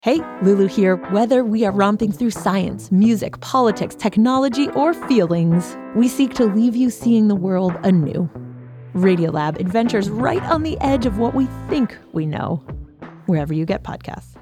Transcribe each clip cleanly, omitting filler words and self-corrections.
Hey, Lulu here. Whether we are romping through science, music, politics, technology, or feelings, we seek to leave you seeing the world anew. Radiolab adventures right on the edge of what we think we know, wherever you get podcasts.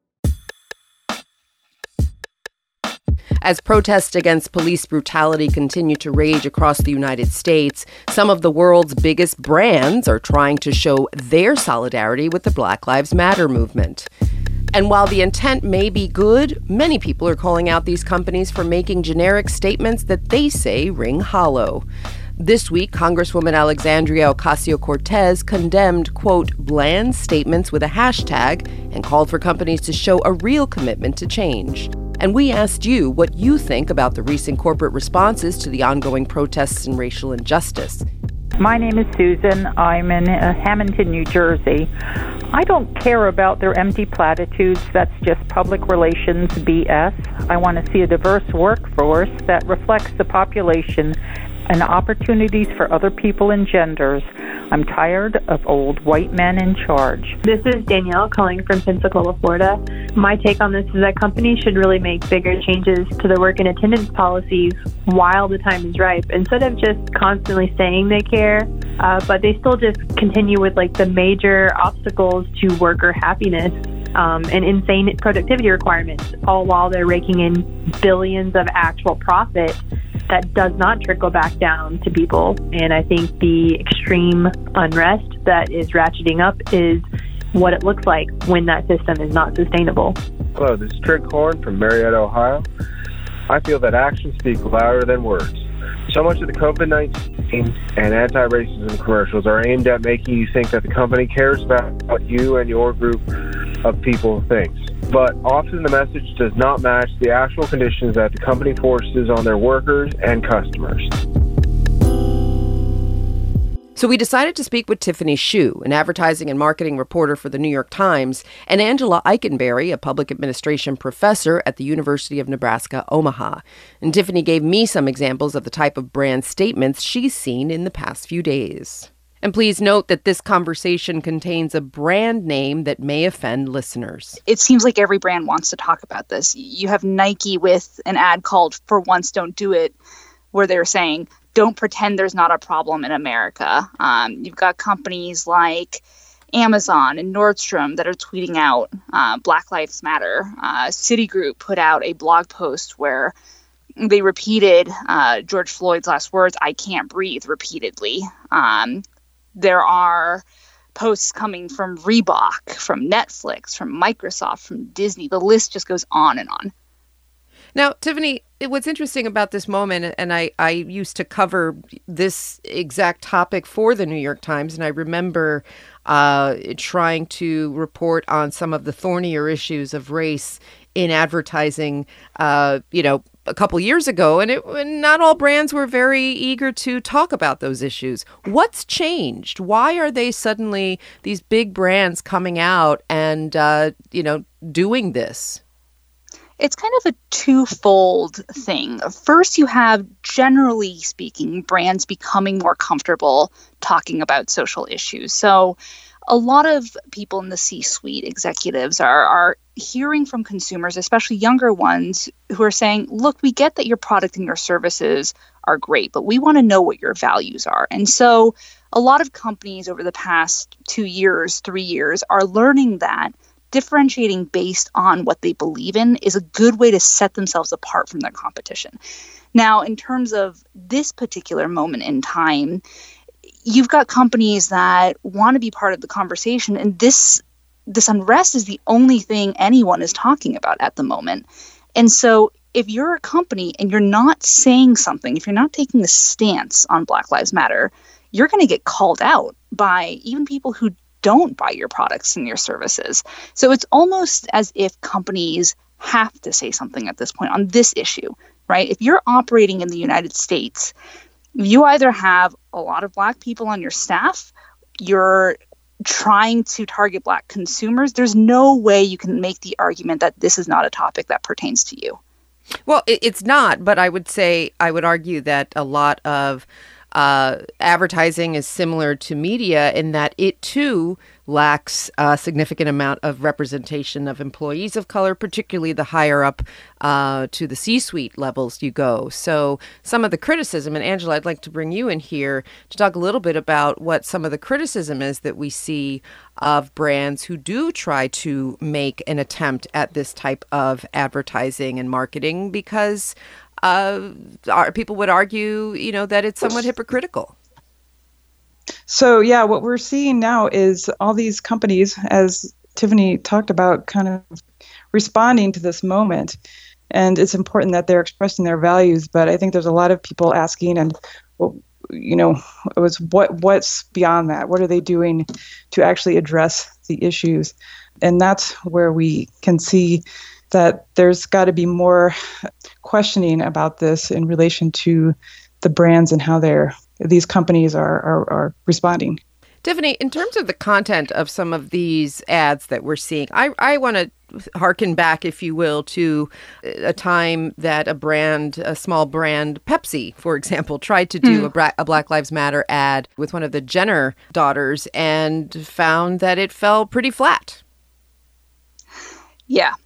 As protests against police brutality continue to rage across the United States, some of the world's biggest brands are trying to show their solidarity with the Black Lives Matter movement. And while the intent may be good, many people are calling out these companies for making generic statements that they say ring hollow. This week, Congresswoman Alexandria Ocasio-Cortez condemned, quote, bland statements with a hashtag and called for companies to show a real commitment to change. And we asked you what you think about the recent corporate responses to the ongoing protests and racial injustice. My name is Susan. I'm in Hamilton, New Jersey. I don't care about their empty platitudes. That's just public relations BS. I want to see a diverse workforce that reflects the population and opportunities for other people and genders. I'm tired of old white men in charge. This is Danielle calling from Pensacola, Florida. My take on this is that companies should really make bigger changes to their work and attendance policies while the time is ripe, instead of just constantly saying they care, but they still just continue with like the major obstacles to worker happiness and insane productivity requirements, all while they're raking in billions of actual profit that does not trickle back down to people. And I think the extreme unrest that is ratcheting up is what it looks like when that system is not sustainable. Hello, this is Trent Korn from Marietta, Ohio. I feel that actions speak louder than words. So much of the COVID-19 and anti-racism commercials are aimed at making you think that the company cares about what you and your group of people thinks. But often the message does not match the actual conditions that the company forces on their workers and customers. So we decided to speak with Tiffany Shu, an advertising and marketing reporter for the New York Times, and Angela Eikenberry, a public administration professor at the University of Nebraska, Omaha. And Tiffany gave me some examples of the type of brand statements she's seen in the past few days. And please note that this conversation contains a brand name that may offend listeners. It seems like every brand wants to talk about this. You have Nike with an ad called "For Once, Don't Do It," where they're saying, don't pretend there's not a problem in America. You've got companies like Amazon and Nordstrom that are tweeting out Black Lives Matter. Citigroup put out a blog post where they repeated George Floyd's last words, "I can't breathe," repeatedly. There are posts coming from Reebok, from Netflix, from Microsoft, from Disney. The list just goes on and on. Now, Tiffany, what's interesting about this moment, and I used to cover this exact topic for the New York Times, and I remember trying to report on some of the thornier issues of race in advertising, a couple years ago, and not all brands were very eager to talk about those issues. What's changed? Why are they suddenly, these big brands, coming out and, doing this? It's kind of a twofold thing. First, you have, generally speaking, brands becoming more comfortable talking about social issues. So a lot of people in the C-suite, executives, are hearing from consumers, especially younger ones, who are saying, look, we get that your product and your services are great, but we want to know what your values are. And so a lot of companies over the past 2 years, 3 years, are learning that differentiating based on what they believe in is a good way to set themselves apart from their competition. Now, in terms of this particular moment in time, you've got companies that want to be part of the conversation, and this unrest is the only thing anyone is talking about at the moment. And so if you're a company and you're not saying something, if you're not taking a stance on Black Lives Matter, you're going to get called out by even people who don't buy your products and your services. So it's almost as if companies have to say something at this point on this issue, right? If you're operating in the United States, you either have a lot of Black people on your staff, you're trying to target Black consumers, there's no way you can make the argument that this is not a topic that pertains to you. Well, it's not, but I would argue that a lot of advertising is similar to media in that it too lacks a significant amount of representation of employees of color, particularly the higher up to the C-suite levels you go. So some of the criticism, and Angela, I'd like to bring you in here to talk a little bit about what some of the criticism is that we see of brands who do try to make an attempt at this type of advertising and marketing, because people would argue, that it's somewhat hypocritical. So, yeah, what we're seeing now is all these companies, as Tiffany talked about, kind of responding to this moment. And it's important that they're expressing their values. But I think there's a lot of people asking, and, what's beyond that? What are they doing to actually address the issues? And that's where we can see that there's got to be more questioning about this in relation to the brands and how these companies are responding. Tiffany, in terms of the content of some of these ads that we're seeing, I want to harken back, if you will, to a time that a small brand, Pepsi, for example, tried to do a Black Lives Matter ad with one of the Jenner daughters and found that it fell pretty flat. Yeah.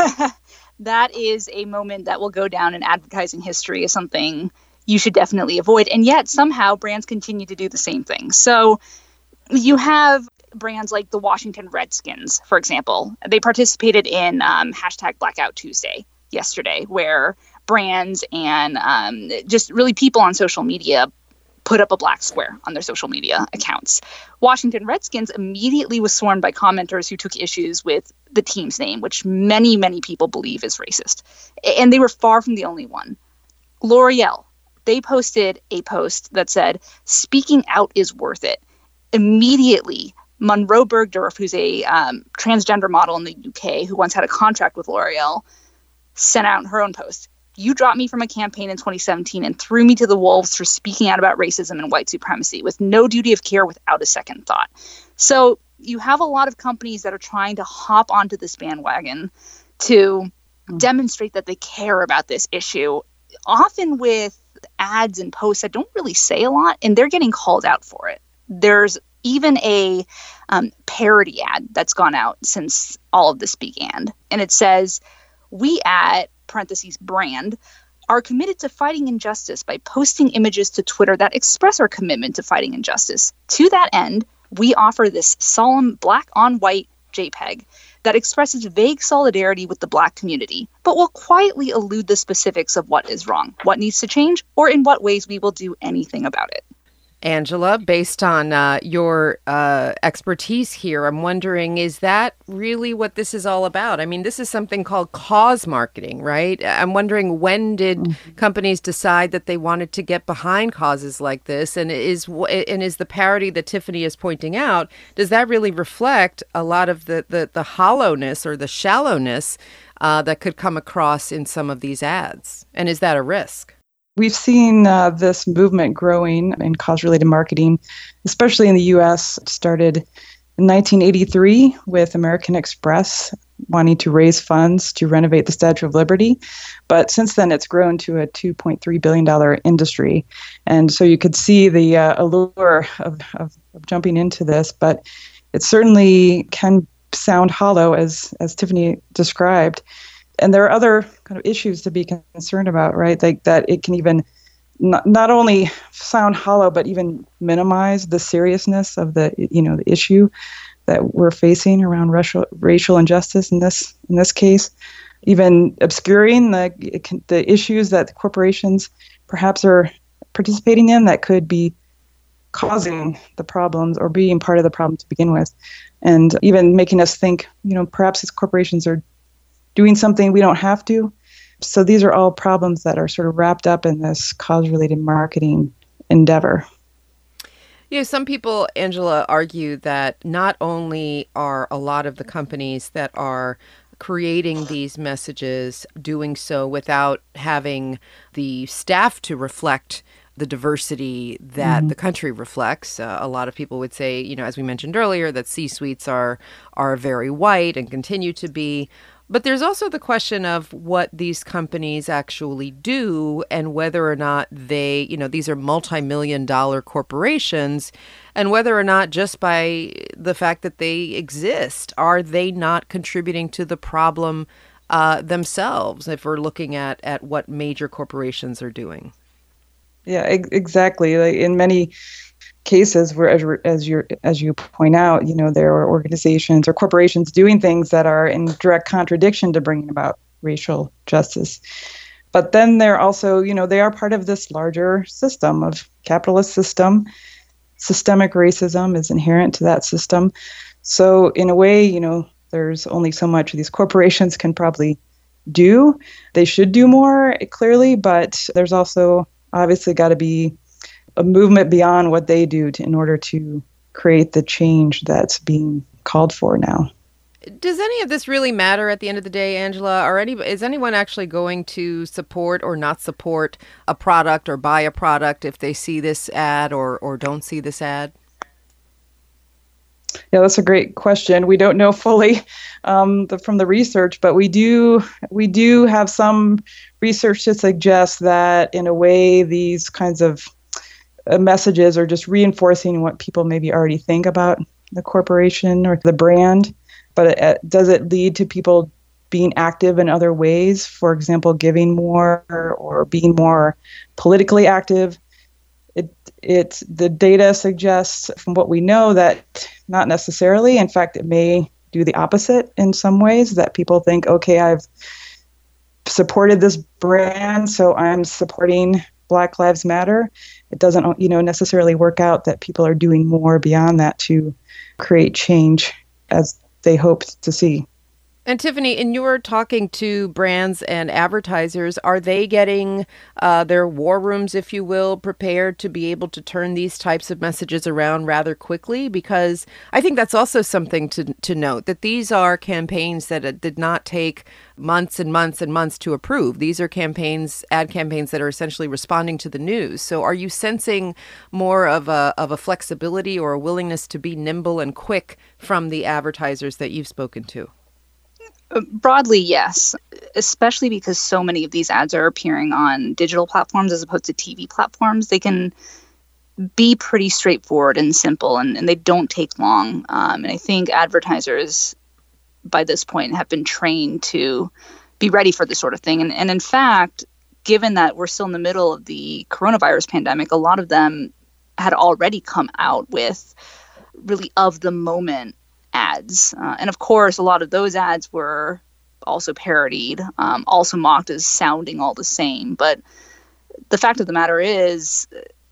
That is a moment that will go down in advertising history as something you should definitely avoid. And yet somehow brands continue to do the same thing. So you have brands like the Washington Redskins, for example. They participated in hashtag Blackout Tuesday yesterday, where brands and just really people on social media put up a black square on their social media accounts. Washington Redskins immediately was swarmed by commenters who took issues with the team's name, which many, many people believe is racist. And they were far from the only one. L'Oreal, they posted a post that said, "Speaking out is worth it." Immediately, Monroe Bergdorf, who's a transgender model in the UK who once had a contract with L'Oreal, sent out her own post. "You dropped me from a campaign in 2017 and threw me to the wolves for speaking out about racism and white supremacy with no duty of care, without a second thought." So you have a lot of companies that are trying to hop onto this bandwagon to demonstrate that they care about this issue, often with ads and posts that don't really say a lot, and they're getting called out for it. There's even a parody ad that's gone out since all of this began. And it says, "We at parentheses brand are committed to fighting injustice by posting images to Twitter that express our commitment to fighting injustice. To that end, we offer this solemn black on white JPEG that expresses vague solidarity with the Black community, but will quietly elude the specifics of what is wrong, what needs to change, or in what ways we will do anything about it." Angela, based on your expertise here, I'm wondering, is that really what this is all about? I mean, this is something called cause marketing, right? I'm wondering, when did companies decide that they wanted to get behind causes like this? And is the parody that Tiffany is pointing out, does that really reflect a lot of the hollowness or the shallowness that could come across in some of these ads? And is that a risk? We've seen this movement growing in cause-related marketing, especially in the U.S. It started in 1983 with American Express wanting to raise funds to renovate the Statue of Liberty. But since then, it's grown to a $2.3 billion industry. And so you could see the allure of jumping into this, but it certainly can sound hollow, as Tiffany described. And there are other kind of issues to be concerned about, right? Like that it can even not only sound hollow, but even minimize the seriousness of the issue that we're facing around racial injustice in this case, even obscuring the issues that the corporations perhaps are participating in that could be causing the problems or being part of the problem to begin with, and even making us think, perhaps these corporations are doing something we don't have to. So these are all problems that are sort of wrapped up in this cause-related marketing endeavor. Some people, Angela, argue that not only are a lot of the companies that are creating these messages doing so without having the staff to reflect the diversity that the country reflects. A lot of people would say, as we mentioned earlier, that C-suites are very white and continue to be. But there's also the question of what these companies actually do and whether or not they, these are multi-million-dollar corporations, and whether or not just by the fact that they exist, are they not contributing to the problem themselves if we're looking at what major corporations are doing? Yeah, exactly. Like in many cases where, as you point out, there are organizations or corporations doing things that are in direct contradiction to bringing about racial justice. But then they're also, they are part of this larger system of capitalist system. Systemic racism is inherent to that system. So in a way, there's only so much these corporations can probably do. They should do more, clearly, but there's also obviously got to be a movement beyond what they do in order to create the change that's being called for now. Does any of this really matter at the end of the day, Angela? Or is anyone actually going to support or not support a product or buy a product if they see this ad or don't see this ad? Yeah, that's a great question. We don't know fully from the research, but we do have some research to suggest that in a way these kinds of messages are just reinforcing what people maybe already think about the corporation or the brand. But does it lead to people being active in other ways? For example, giving more or being more politically active? The data suggests from what we know that not necessarily. In fact, it may do the opposite in some ways, that people think, okay, I've supported this brand, so I'm supporting Black Lives Matter. It doesn't, necessarily work out that people are doing more beyond that to create change as they hoped to see. And Tiffany, in your talking to brands and advertisers, are they getting their war rooms, if you will, prepared to be able to turn these types of messages around rather quickly? Because I think that's also something to note, that these are campaigns that did not take months and months and months to approve. These are ad campaigns that are essentially responding to the news. So are you sensing more of a flexibility or a willingness to be nimble and quick from the advertisers that you've spoken to? Broadly, yes, especially because so many of these ads are appearing on digital platforms as opposed to TV platforms. They can be pretty straightforward and simple, and they don't take long. And I think advertisers by this point have been trained to be ready for this sort of thing. And in fact, given that we're still in the middle of the coronavirus pandemic, a lot of them had already come out with really of the moment ads. And of course, a lot of those ads were also parodied, also mocked as sounding all the same. But the fact of the matter is,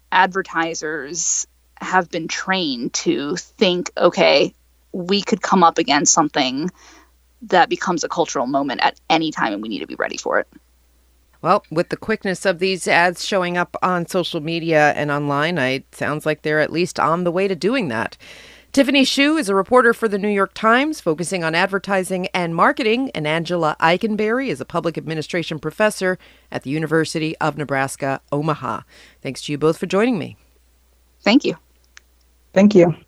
advertisers have been trained to think, okay, we could come up against something that becomes a cultural moment at any time, and we need to be ready for it. Well, with the quickness of these ads showing up on social media and online, it sounds like they're at least on the way to doing that. Tiffany Shu is a reporter for the New York Times, focusing on advertising and marketing, and Angela Eikenberry is a public administration professor at the University of Nebraska, Omaha. Thanks to you both for joining me. Thank you. Thank you.